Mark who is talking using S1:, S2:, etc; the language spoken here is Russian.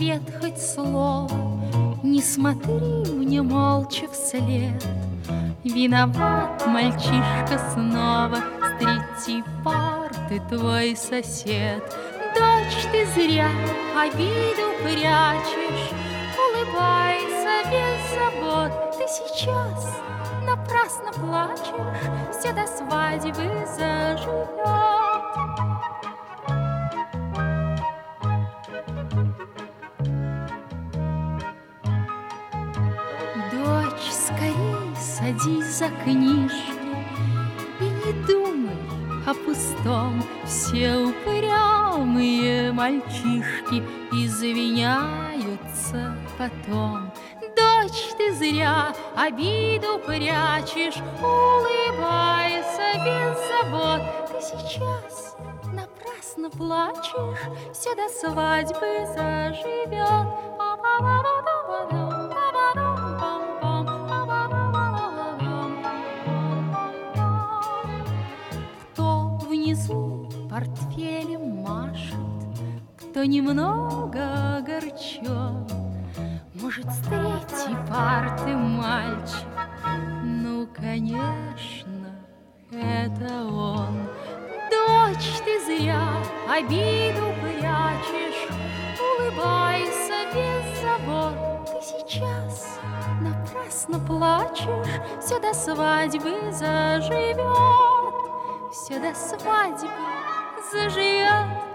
S1: ответ хоть слово, не смотри мне молча вслед. Виноват мальчишка снова, с третьей парты твой сосед. Дочь, ты зря обиду прячешь, улыбайся без забот. Ты сейчас напрасно плачешь, все до свадьбы заживет. Дочь, скорей садись за книжки и не думай о пустом. Все упрямые мальчишки извиняются потом. Дочь, ты зря обиду прячешь, улыбайся без забот. Ты сейчас напрасно плачешь, все до свадьбы заживет. Кто внизу портфелем машет, кто немного огорчен, может, с третьей парты мальчик, ну, конечно, это он. Дочь, ты зря обиду прячешь, улыбайся без забот. Ты сейчас напрасно плачешь, все до свадьбы заживет, все до свадьбы заживет.